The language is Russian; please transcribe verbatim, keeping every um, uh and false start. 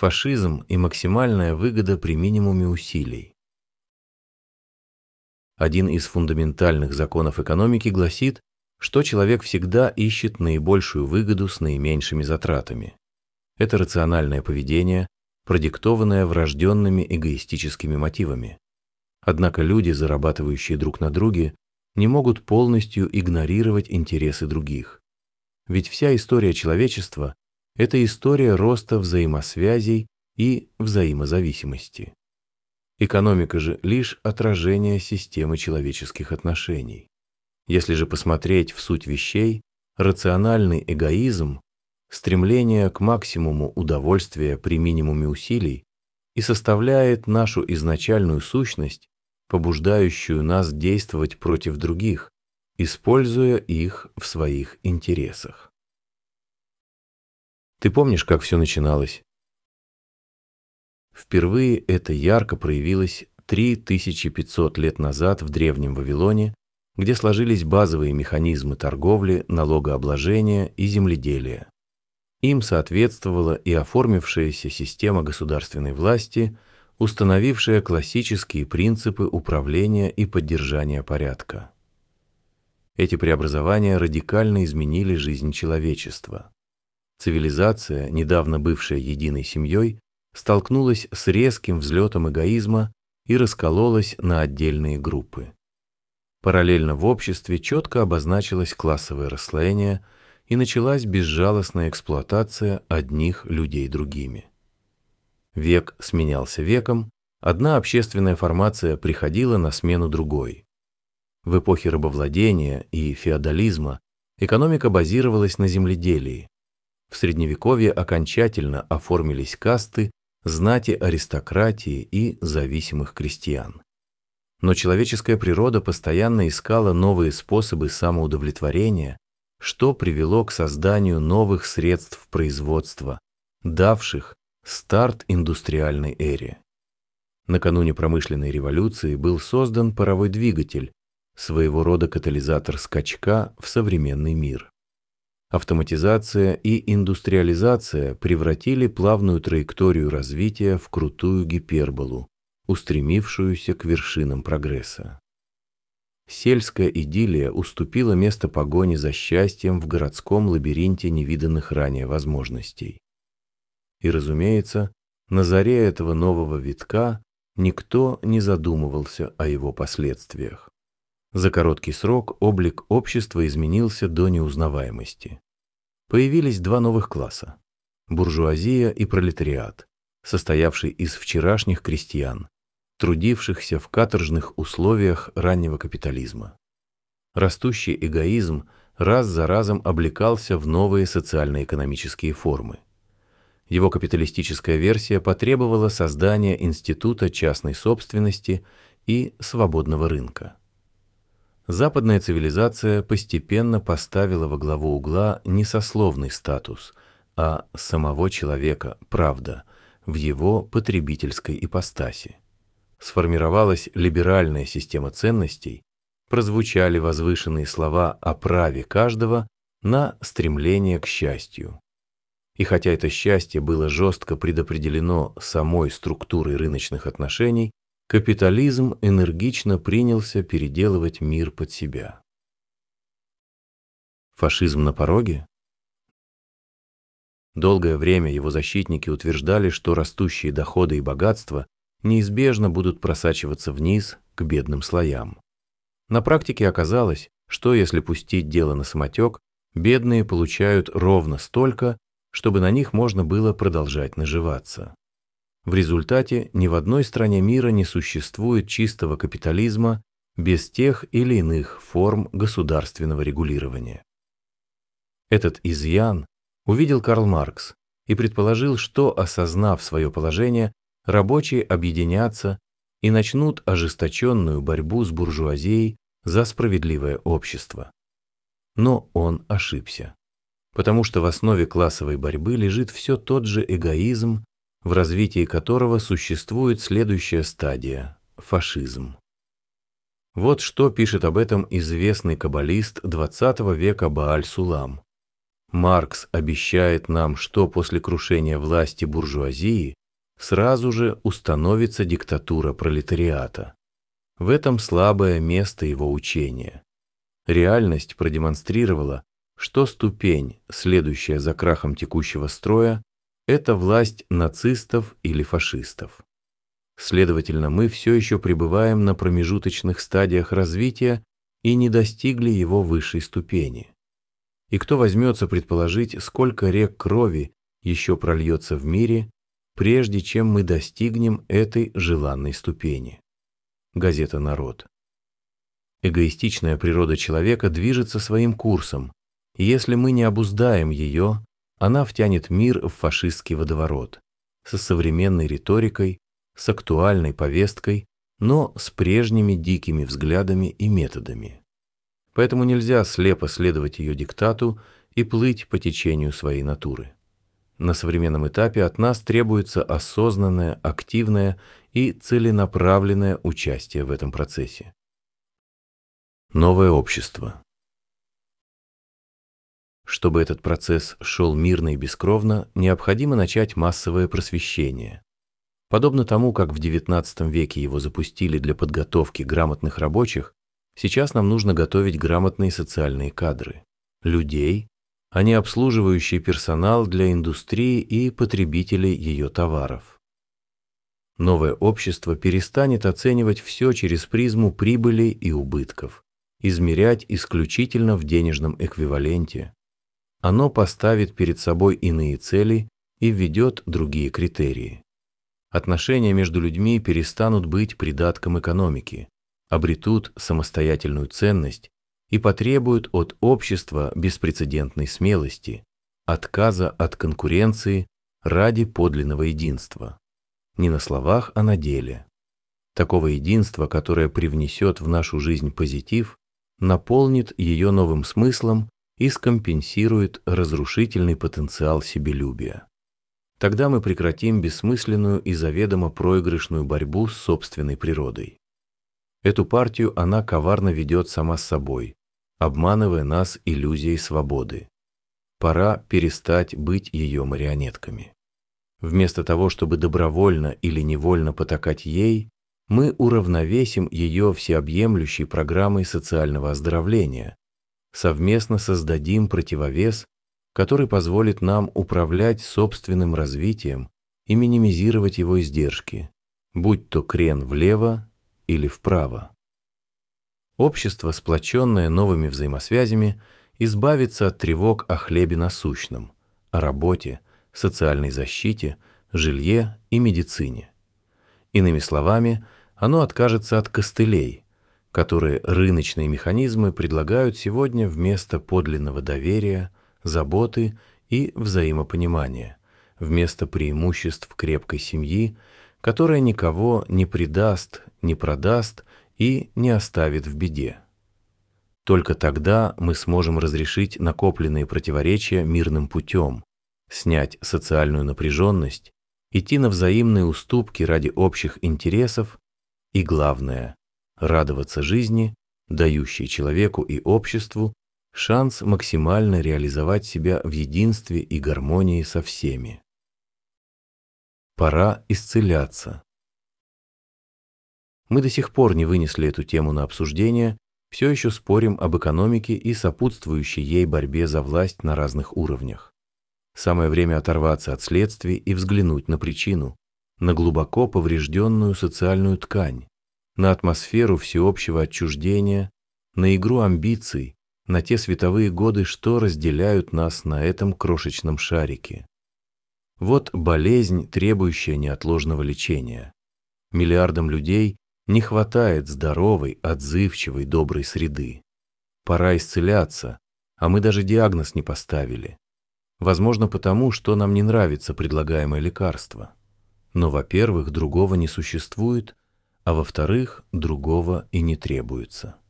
Фашизм и максимальная выгода при минимуме усилий. Один из фундаментальных законов экономики гласит, что человек всегда ищет наибольшую выгоду с наименьшими затратами. Это рациональное поведение, продиктованное врожденными эгоистическими мотивами. Однако люди, зарабатывающие друг на друге, не могут полностью игнорировать интересы других. Ведь вся история человечества – это история роста взаимосвязей и взаимозависимости. Экономика же лишь отражение системы человеческих отношений. Если же посмотреть в суть вещей, рациональный эгоизм – стремление к максимуму удовольствия при минимуме усилий и составляет нашу изначальную сущность, побуждающую нас действовать против других, используя их в своих интересах. Ты помнишь, как все начиналось? Впервые это ярко проявилось три тысячи пятьсот лет назад в Древнем Вавилоне, где сложились базовые механизмы торговли, налогообложения и земледелия. Им соответствовала и оформившаяся система государственной власти, установившая классические принципы управления и поддержания порядка. Эти преобразования радикально изменили жизнь человечества. Цивилизация, недавно бывшая единой семьей, столкнулась с резким взлетом эгоизма и раскололась на отдельные группы. Параллельно в обществе четко обозначилось классовое расслоение и началась безжалостная эксплуатация одних людей другими. Век сменялся веком, одна общественная формация приходила на смену другой. В эпохе рабовладения и феодализма экономика базировалась на земледелии. В Средневековье окончательно оформились касты, знати аристократии и зависимых крестьян. Но человеческая природа постоянно искала новые способы самоудовлетворения, что привело к созданию новых средств производства, давших старт индустриальной эре. Накануне промышленной революции был создан паровой двигатель, своего рода катализатор скачка в современный мир. Автоматизация и индустриализация превратили плавную траекторию развития в крутую гиперболу, устремившуюся к вершинам прогресса. Сельская идиллия уступила место погоне за счастьем в городском лабиринте невиданных ранее возможностей. И, разумеется, на заре этого нового витка никто не задумывался о его последствиях. За короткий срок облик общества изменился до неузнаваемости. Появились два новых класса – буржуазия и пролетариат, состоявший из вчерашних крестьян, трудившихся в каторжных условиях раннего капитализма. Растущий эгоизм раз за разом облекался в новые социально-экономические формы. Его капиталистическая версия потребовала создания института частной собственности и свободного рынка. Западная цивилизация постепенно поставила во главу угла не сословный статус, а самого человека, правда, в его потребительской ипостаси. Сформировалась либеральная система ценностей, прозвучали возвышенные слова о праве каждого на стремление к счастью. И хотя это счастье было жестко предопределено самой структурой рыночных отношений, капитализм энергично принялся переделывать мир под себя. Фашизм на пороге? Долгое время его защитники утверждали, что растущие доходы и богатства неизбежно будут просачиваться вниз к бедным слоям. На практике оказалось, что если пустить дело на самотек, бедные получают ровно столько, чтобы на них можно было продолжать наживаться. В результате ни в одной стране мира не существует чистого капитализма без тех или иных форм государственного регулирования. Этот изъян увидел Карл Маркс и предположил, что, осознав свое положение, рабочие объединятся и начнут ожесточенную борьбу с буржуазией за справедливое общество. Но он ошибся, потому что в основе классовой борьбы лежит все тот же эгоизм, в развитии которого существует следующая стадия – фашизм. Вот что пишет об этом известный каббалист двадцатого века Бааль Сулам. Маркс обещает нам, что после крушения власти буржуазии сразу же установится диктатура пролетариата. В этом слабое место его учения. Реальность продемонстрировала, что ступень, следующая за крахом текущего строя, это власть нацистов или фашистов. Следовательно, мы все еще пребываем на промежуточных стадиях развития и не достигли его высшей ступени. И кто возьмется предположить, сколько рек крови еще прольется в мире, прежде чем мы достигнем этой желанной ступени? Газета «Народ». Эгоистичная природа человека движется своим курсом, и если мы не обуздаем ее, она втянет мир в фашистский водоворот, со современной риторикой, с актуальной повесткой, но с прежними дикими взглядами и методами. Поэтому нельзя слепо следовать ее диктату и плыть по течению своей натуры. На современном этапе от нас требуется осознанное, активное и целенаправленное участие в этом процессе. Новое общество. Чтобы этот процесс шел мирно и бескровно, необходимо начать массовое просвещение. Подобно тому, как в девятнадцатом веке его запустили для подготовки грамотных рабочих, сейчас нам нужно готовить грамотные социальные кадры, людей, а не обслуживающий персонал для индустрии и потребителей ее товаров. Новое общество перестанет оценивать все через призму прибыли и убытков, измерять исключительно в денежном эквиваленте. Оно поставит перед собой иные цели и введет другие критерии. Отношения между людьми перестанут быть придатком экономики, обретут самостоятельную ценность и потребуют от общества беспрецедентной смелости, отказа от конкуренции ради подлинного единства. Не на словах, а на деле. Такого единства, которое привнесет в нашу жизнь позитив, наполнит ее новым смыслом и скомпенсирует разрушительный потенциал себелюбия. Тогда мы прекратим бессмысленную и заведомо проигрышную борьбу с собственной природой. Эту партию она коварно ведет сама с собой, обманывая нас иллюзией свободы. Пора перестать быть ее марионетками. Вместо того, чтобы добровольно или невольно потакать ей, мы уравновесим ее всеобъемлющей программой социального оздоровления, совместно создадим противовес, который позволит нам управлять собственным развитием и минимизировать его издержки, будь то крен влево или вправо. Общество, сплоченное новыми взаимосвязями, избавится от тревог о хлебе насущном, о работе, социальной защите, жилье и медицине. Иными словами, оно откажется от костылей, которые рыночные механизмы предлагают сегодня вместо подлинного доверия, заботы и взаимопонимания, вместо преимуществ крепкой семьи, которая никого не предаст, не продаст и не оставит в беде. Только тогда мы сможем разрешить накопленные противоречия мирным путем, снять социальную напряженность, идти на взаимные уступки ради общих интересов и, главное, радоваться жизни, дающей человеку и обществу шанс максимально реализовать себя в единстве и гармонии со всеми. Пора исцеляться. Мы до сих пор не вынесли эту тему на обсуждение, все еще спорим об экономике и сопутствующей ей борьбе за власть на разных уровнях. Самое время оторваться от следствий и взглянуть на причину, на глубоко поврежденную социальную ткань, на атмосферу всеобщего отчуждения, на игру амбиций, на те световые годы, что разделяют нас на этом крошечном шарике. Вот болезнь, требующая неотложного лечения. Миллиардам людей не хватает здоровой, отзывчивой, доброй среды. Пора исцеляться, а мы даже диагноз не поставили. Возможно, потому, что нам не нравится предлагаемое лекарство. Но, во-первых, другого не существует, а во-вторых, другого и не требуется.